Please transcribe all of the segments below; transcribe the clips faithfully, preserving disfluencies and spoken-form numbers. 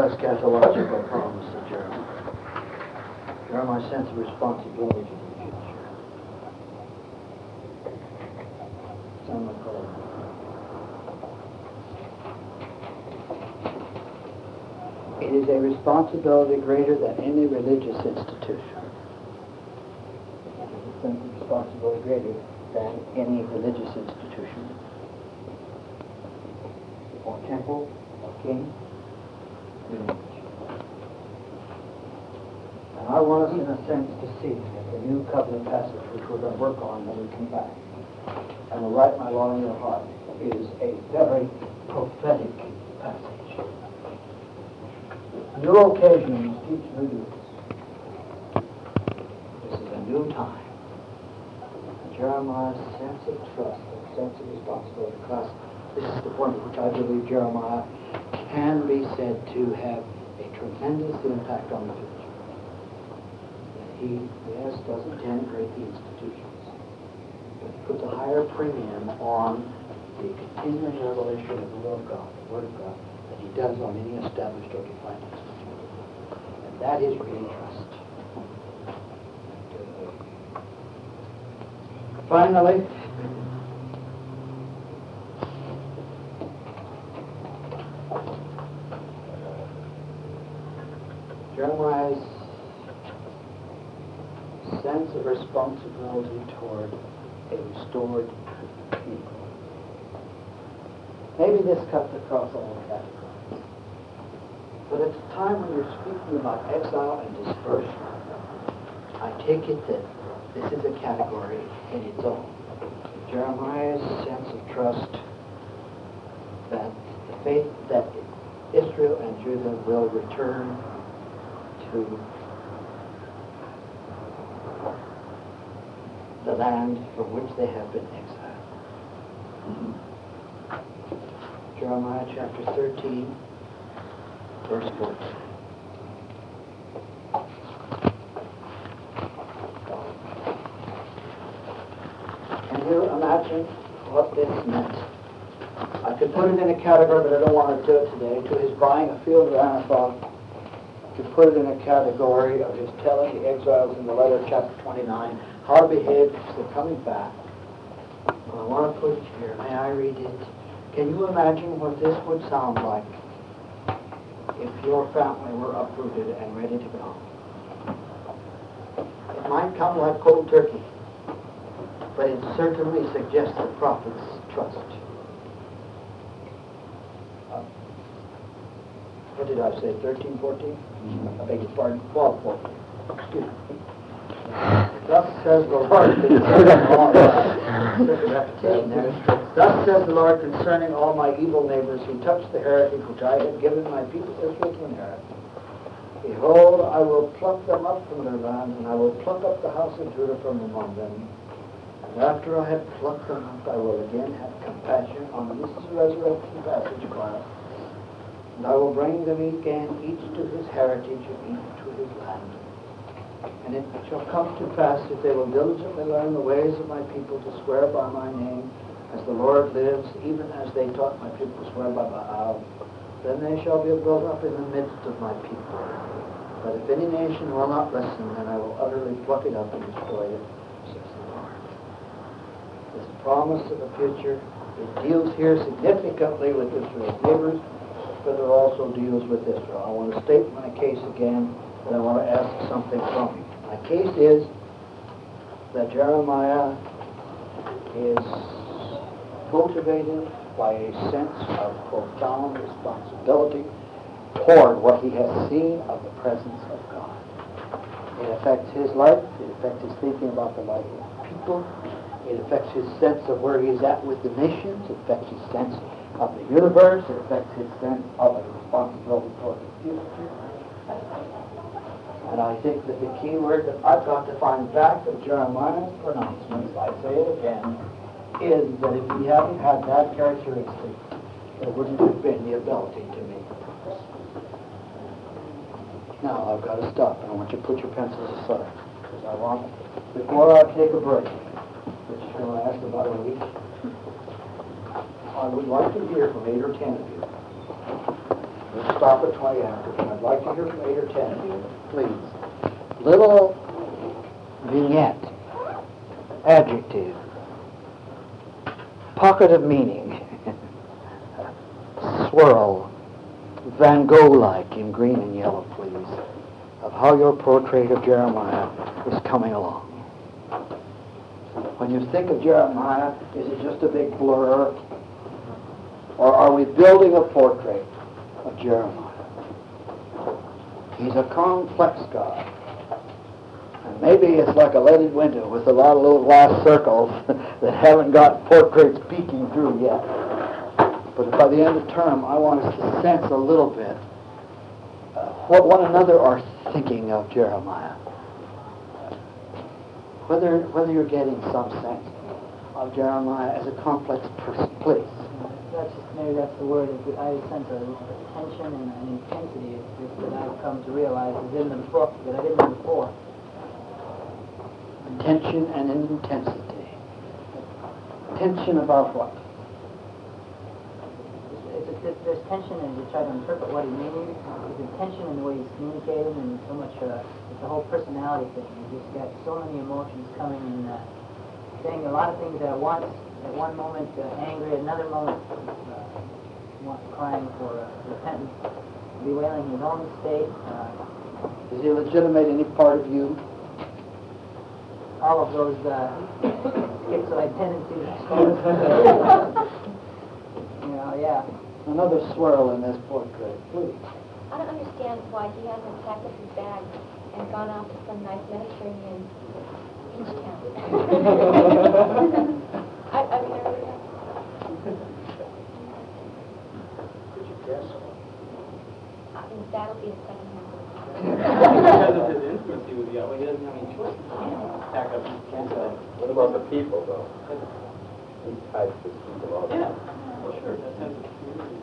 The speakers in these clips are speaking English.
eschatological promise of Jeremiah. Jeremiah's sense of responsibility to the future. Some would call it. It is a responsibility greater than any religious institution. It is a sense of responsibility greater than any religious institution, or temple, or king. And I want us, in a sense, to see that the New Covenant passage, which we're going to work on when we come back, and will write my law in your heart, is a very prophetic passage. A new occasion must teach new duties. This is a new time. And Jeremiah's sense of trust and sense of responsibility. Class, this is the point at which I believe Jeremiah can be said to have a tremendous impact on the future. That he, yes, doesn't denigrate the institutions, but he puts a higher premium on the continuing revelation of the will of God, the Word of God, than he does on any established or defined institution. And that is really trust. Finally, Jeremiah's sense of responsibility toward a restored people. Maybe this cuts across all categories. But at the time when you're speaking about exile and dispersion, I take it that this is a category in its own. Jeremiah's sense of trust that the faith that Israel and Judah will return to the land from which they have been exiled. Mm-hmm. Jeremiah chapter thirteen, verse fourteen. Can you imagine what this meant? I could put it in a category, but I don't want to do it today, to his buying a field of Anathoth, to put it in a category of his telling the exiles in the letter of chapter twenty-nine how to behave because they're coming back. Well, I want to put it here. May I read it? Can you imagine what this would sound like if your family were uprooted and ready to go? It might come like cold turkey, but it certainly suggests the prophet's trust. Uh, what did I say, thirteen, fourteen? Mm-hmm. I beg your pardon, twelve, fourteen. Excuse me. Thus says the Lord concerning all Thus says the Lord concerning all my evil neighbors who touch the heritage which I have given my people Israel to inherit. Behold, I will pluck them up from their land, and I will pluck up the house of Judah from among them. And after I have plucked them up, I will again have compassion on them. This is a resurrection passage, class. And I will bring them again, each to his heritage, and each to his land. And it shall come to pass, if they will diligently learn the ways of my people to swear by my name, as the Lord lives, even as they taught my people to swear by Baal, then they shall be built up in the midst of my people. But if any nation will not listen, then I will utterly pluck it up and destroy it, says the Lord. This promise of the future, it deals here significantly with Israel's neighbors, but it also deals with Israel. I want to state my case again, but I want to ask something from you. My case is that Jeremiah is motivated by a sense of profound responsibility toward what he has seen of the presence of God. It affects his life. It affects his thinking about the life of people. It affects his sense of where he's at with the nations. It affects his sense of the universe. It affects his sense of a responsibility toward the future. And I think that the key word that I've got to find back of Jeremiah's pronouncements, I say it again, is that if he hadn't had that characteristic, there wouldn't have been the ability to make a promise. Now, I've got to stop, and I want you to put your pencils aside, because I want, before I take a break, which is going to last about a week, I would like to hear from eight or ten of you We'll stop at twenty actors. I'd like to hear from eight or ten of you, please. Little vignette, adjective, pocket of meaning, swirl, Van Gogh-like in green and yellow, please, of how your portrait of Jeremiah is coming along. When you think of Jeremiah, is it just a big blur? Or are we building a portrait of Jeremiah? He's a complex guy. And maybe it's like a leaded window with a lot of little glass circles that haven't got portraits peeking through yet. But by the end of term, I want us to sense a little bit uh, what one another are thinking of Jeremiah. Whether whether you're getting some sense of Jeremiah as a complex person, please. That's maybe that's the word. I sense a tension and an intensity that I've come to realize is in the book that I didn't know before. Tension and intensity. Tension about what? It's, it's, it's, there's tension, and you try to interpret what he means. There's a tension in the way he's communicating, and so much. Uh, it's the whole personality thing. You just got so many emotions coming and uh, saying a lot of things at once. At one moment, uh, angry. At another moment, uh, crying for uh, repentance, bewailing his own state. Uh, Does he legitimate any part of you? all of those uh, schizoid tendencies. You know, yeah. Another swirl in this portrait, please. I don't understand why he hasn't packed up his bag and gone off to some nice Mediterranean beach town. I, I mean, I really don't. Could you guess? I mean, that'll be the second half. Because of his influence, he was young. Well, he doesn't have any choice. He can't pack up his cancer. What about the people, though? He types his people all the Yeah, time. well, sure. That sense of community.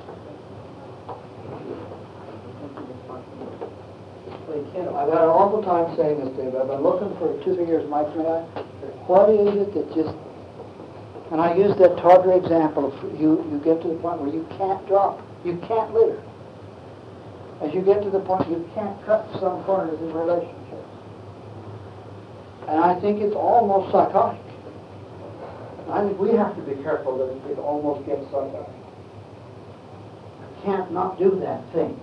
I've had an awful time saying this, Dave. I've been looking for two, three years, Mike, may I? What is it that just... And I use that tawdry example of you, you get to the point where you can't drop. You can't litter. As you get to the point you can't cut some corners in relationships. And I think it's almost psychotic. I think we have to be careful that it almost gets psychotic. I can't not do that thing.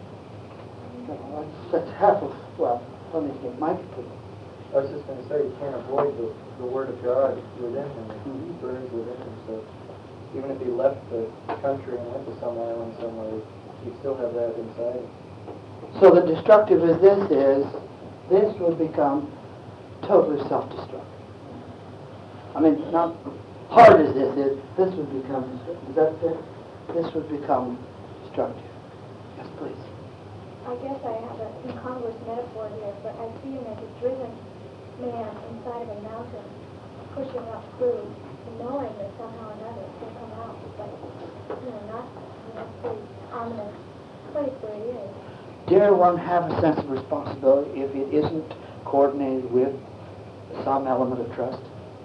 That's half of, well, let me get Mike to I was just going to say, you can't avoid the, the Word of God within him. He burns within him. So even if he left the country and went to some island somewhere, you still have that inside him. So the destructive as this is, this would become totally self-destructive. I mean, not hard as this is, this would become, is that fair? This would become destructive. Yes, please. I guess I have an incongruous metaphor here, but I see him as a driven man inside of a mountain, pushing up through, and knowing that somehow or another it's going to come out, but, you know, not in that pretty ominous place where he is. Dare one have a sense of responsibility if it isn't coordinated with some element of trust?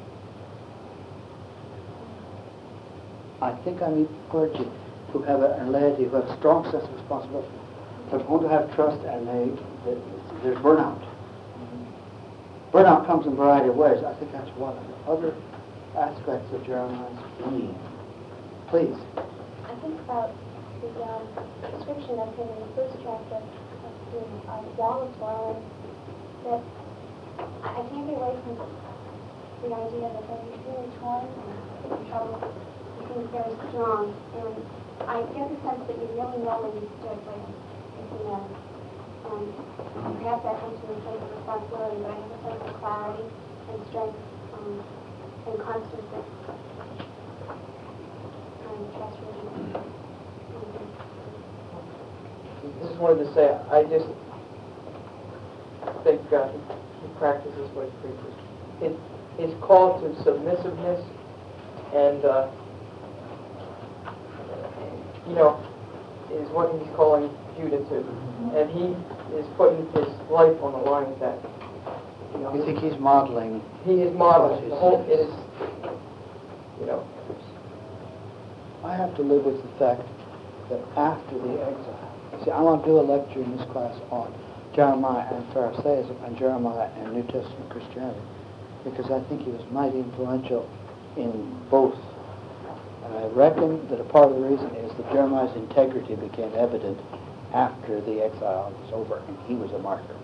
I think I need clergy who have a, and laity who have a strong sense of responsibility. They're going to have trust, and they, they there's burnout. Burnout comes in a variety of ways. I think that's one of the other aspects of Jeremiah's being. Please. I think about the um, description of him in the first chapter of the uh, wall of swirling, that I, I can't get away from the idea that he's really torn and in trouble. He seems very strong, and I get the sense that you really know when you stood with him. And, um, perhaps that comes from a place of responsibility, but I have a sense of clarity and strength um, and constancy and trustworthiness. I just wanted to say, I just think uh, he, he practices what he preaches. His, his call to submissiveness and, uh, you know, is what he's calling Judah to. And he is putting his life on the line with that. You know, You think he's modeling? he is modeling the whole, it is, you know. I have to live with the fact that after the exile, see, I want to do a lecture in this class on Jeremiah and Pharisaism and Jeremiah and New Testament Christianity, because I think he was mighty influential in both. And I reckon that a part of the reason is that Jeremiah's integrity became evident after the exile was over, and he was a martyr.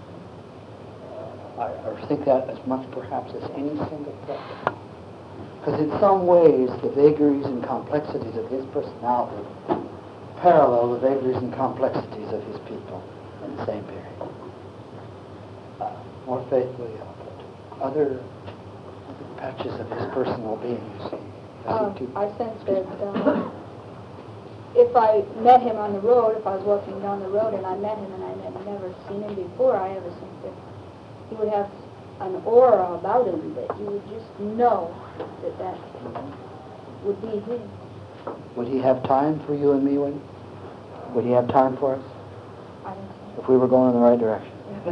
I, I think that as much perhaps as any single prophet. Because in some ways, the vagaries and complexities of his personality parallel the vagaries and complexities of his people in the same period. Uh, more faithfully, but other, other patches of his personal being, you see. I, Um, see two- I sense that um, if I met him on the road, if I was walking down the road and I met him and I had never seen him before, I ever think that he would have an aura about him that you would just know that that would be him. Would he have time for you and me? When, would he have time for us I don't if we were going in the right direction?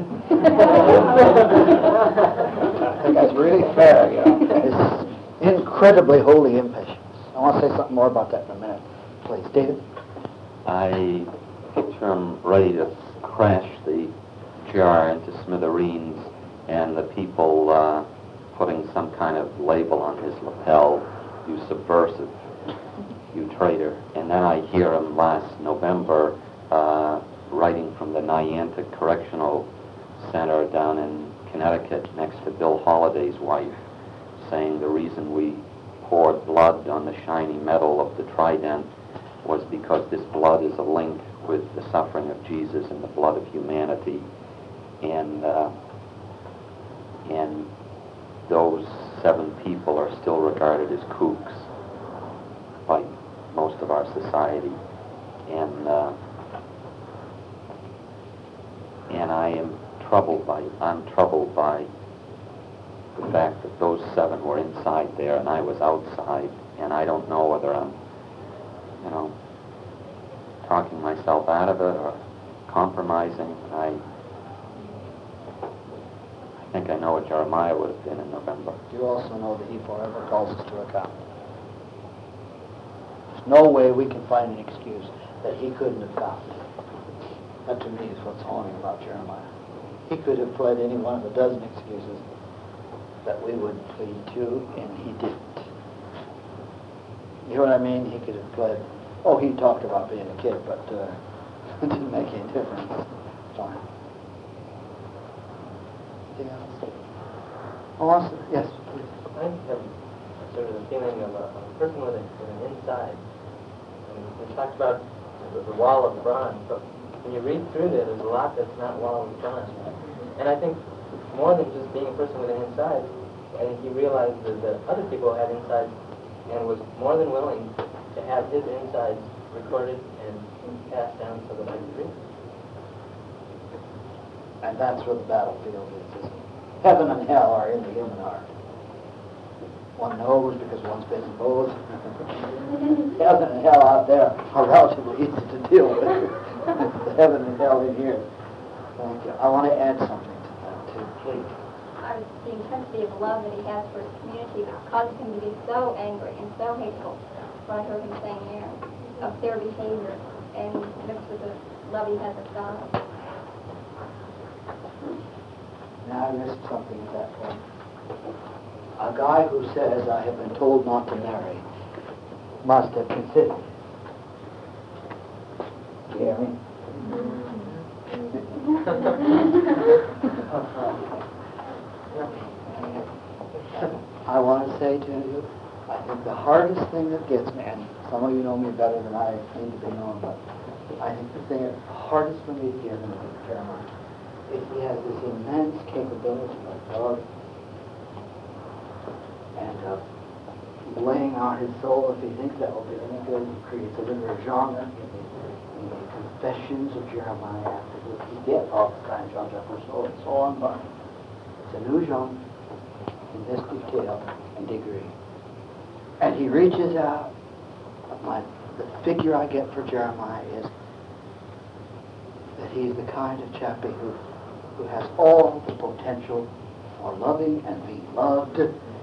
I think that's really fair, you know. It's incredibly holy impatience. I want to say something more about that in a minute. Please, David. I picture him ready to crash the jar into smithereens, and the people uh, putting some kind of label on his lapel, "You subversive, you traitor." And then I hear him last November uh, writing from the Niantic Correctional Center down in Connecticut next to Bill Holliday's wife, saying the reason we poured blood on the shiny metal of the trident was because this blood is a link with the suffering of Jesus and the blood of humanity. And uh, and those seven people are still regarded as kooks by most of our society. And uh, and I am troubled by I'm troubled by the fact that those seven were inside there and I was outside, and I don't know whether I'm, you know, talking myself out of it or compromising. I I think I know what Jeremiah would have been in November. You also know that he forever calls us to account. There's no way we can find an excuse that he couldn't have found. That to me is what's haunting about Jeremiah. He could have pled any one of a dozen excuses that we would plead to, and he didn't. You know what I mean? He could have pled, oh, he talked about being a kid, but uh, it didn't make any difference. Fine. Anything else? Oh, awesome. Yes, please. I have sort of a feeling of a, a person with, a, with an inside. And we talked about the, the wall of bronze, but when you read through there, there's a lot that's not wall of bronze. And I think more than just being a person with an inside, I think he realized that, that other people had insides and was more than willing to have his insides recorded and passed down so that I could read them. And that's where the battlefield is, isn't it? Heaven and hell are in the human heart. One knows because one's been in both. Heaven and hell out there are relatively easy to deal with. The heaven and hell in here. Thank you. I want to add something to that, too. Please. I was the intensity of love that he has for his community that causes him to be so angry and so hateful. What I heard him saying there, of their behavior, and mixed with the love he has of God. Now I missed something at that point. A guy who says, I have been told not to marry, must have considered. You hear me? I want to say to you, I think the hardest thing that gets me, and some of you know me better than I need to be known, but I think the thing that's hardest for me to get in Jeremiah is he has this immense capability of love and of laying out his soul if he thinks that will be any good. He creates a literary genre in the, in the Confessions of Jeremiah, after which you get all the time John Jefferson soul and so on, but it's a new genre in this detail and degree. And he reaches out. My, the figure I get for Jeremiah is that he's the kind of chappie who, who has all the potential for loving and being loved.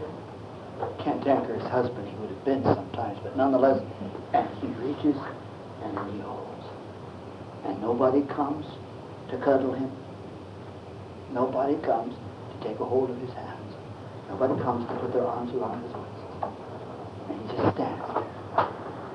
Can't anchor his husband, he would have been sometimes, but nonetheless, and he reaches and then he holds. And nobody comes to cuddle him. Nobody comes to take a hold of his hands. Nobody comes to put their arms around his waist. And he just stands there.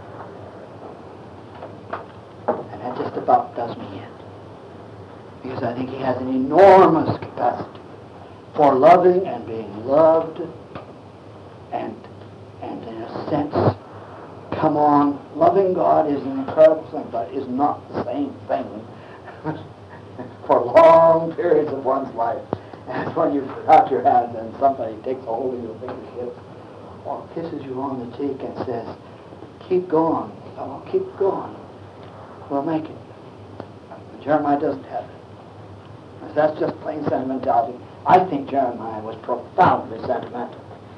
And that just about does me in. Because I think he has an enormous capacity for loving and being loved, and and in a sense, come on, loving God is an incredible thing, but is not the same thing for long periods of one's life as when you put out your hand and somebody takes a hold of your fingertips or kisses you on the cheek and says, keep going, fellow, keep going, we'll make it. Jeremiah doesn't have it. That's just plain sentimentality. I think Jeremiah was profoundly sentimental.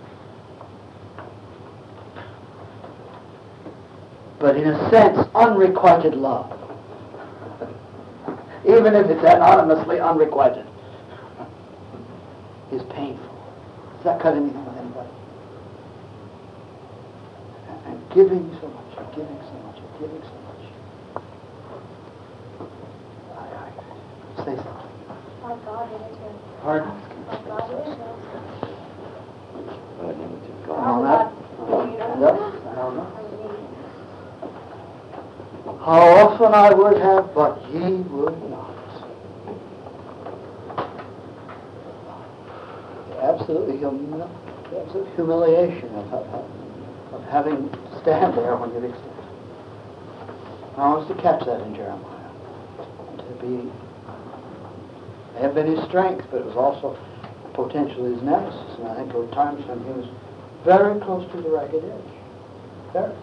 But in a sense, unrequited love. Even if it's anonymously unrequited, is painful. Does that cut anything with anybody? And giving so much, and giving so much, and giving so much. I, I, say something. My God, it is good. Pardon? My God, it is good. Go on that. Yep, I don't know. How often I would have, but ye would not. Absolutely, hum- absolute humiliation of, of, of having to stand there when you've accepted. I was to catch that in Jeremiah. To be, may have been his strength, but it was also potentially his nemesis. And I think there were times when he was very close to the ragged edge. Very.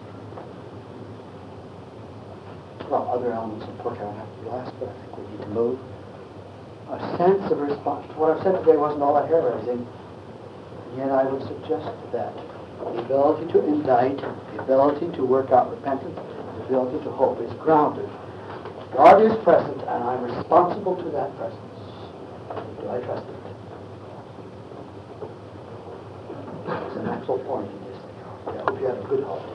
Well, other elements of portrait don't have to be last, but I think we need to move. A sense of response. What I've said today wasn't all that hair-raising, and yet I would suggest that the ability to indict, the ability to work out repentance, the ability to hope is grounded. God is present, and I'm responsible to that presence. Do I trust it? It's an actual point in this thing. I hope you had a good holiday.